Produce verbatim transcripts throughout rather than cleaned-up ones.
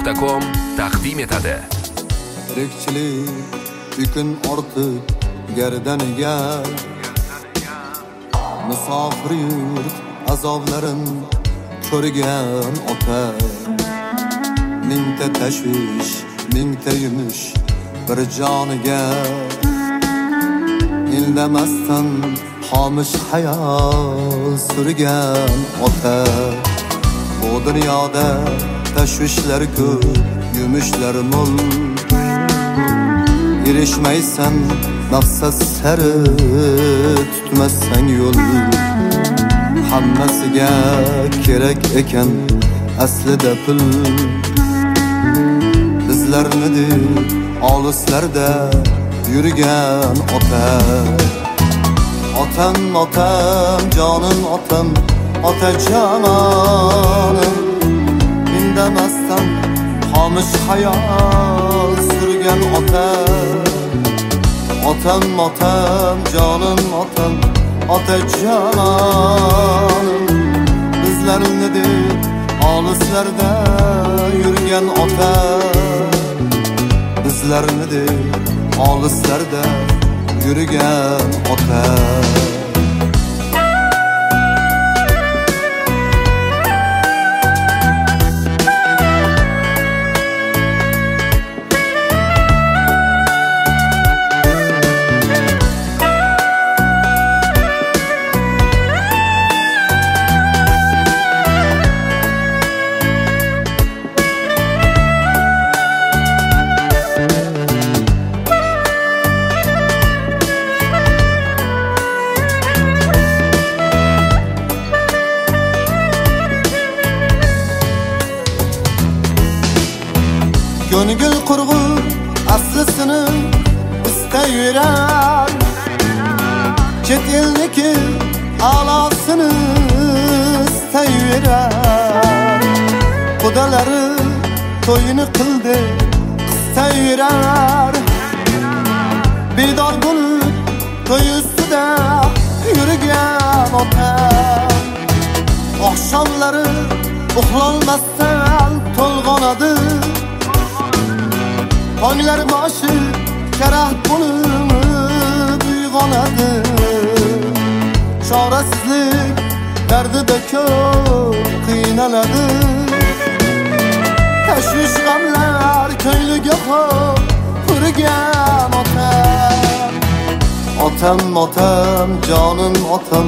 nuqta com taqdim etadi. Tirikchilik yukun ortib gardaniga, musofir yurt azoblarin ko'rgan ota. Mingta tashvish, mingta yumush bir joniga, indamasdan xomish hayol surgan ota. Bu dunyoda tashvishlar ko'p, yumushlar mo'l. Erishmaysan maqsad sari, tutmassan yo'l. Hammasiga kerak ekan aslida pul. Bizlarni olislarda yurgan ota. Otam, otam, jonim otam, otajonim. Indamasdan xomish hayol surgan ota. Otam, otam, jonim otam, otajonim. Bizlarni deb olislarda yurgan ota. Bizlarni deb olislarda yurgan ota. Gönül kurgu aslısını isteyirem, chet elniki alasını isteyirem. Kudaları toyunu kıldı isteyirem. Bidar bulup toy üstüde yürügen ota. Akşamları uxlanmasdan tolganadı. Tonglar boshi karaxt bo'lib uyg'onadi. Chorasizlik dardida ko'p qiynaladi. Tashvish g'amlar ko'ngliga urgan ota. Otam, otam, jonim otam,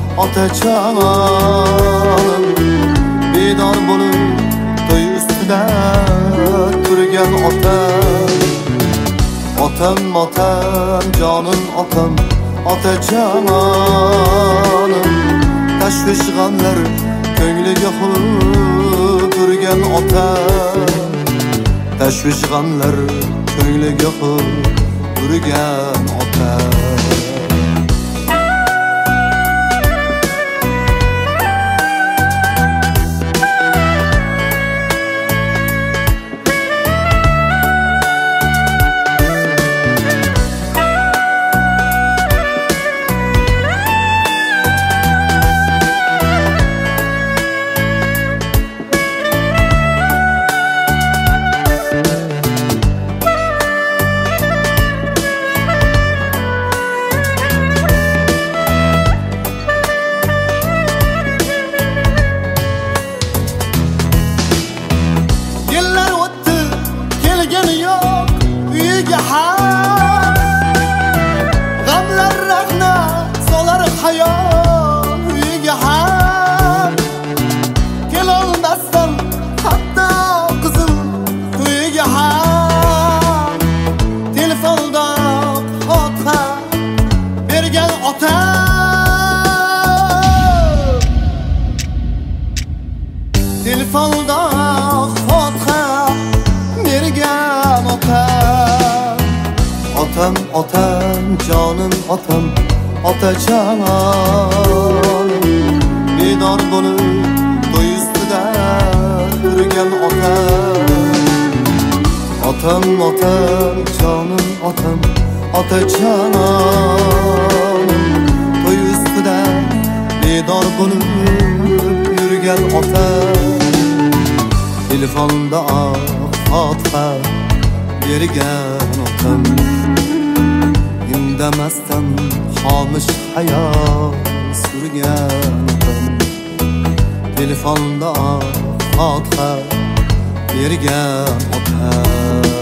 otajonim. Bidor bo'lib to'y ustida turgan ota. Otam, otam, jonim otam, otajonim. Tashvish g'amlar ko'ngliga urgan ota. Tashvish g'amlar ko'ngliga urgan ota. G'amlar rahna solar hayol uyiga ham. Kelolmasdan hatto qizim uyiga ham. Telefonda xotira bergan ota. Telefonda xotira bergan ota. Otam, otam, jonim otam, otajonim. Bidor bo'lib to'y ustida yurgan ota. Otam, otam, jonim otam, otajonim. To'y ustida bidor bo'lib yurgan ota. Telefonda fotiha bergan otam. Indamasdan xomush hayot surgan otam. Telefonda fotiha bergan otam.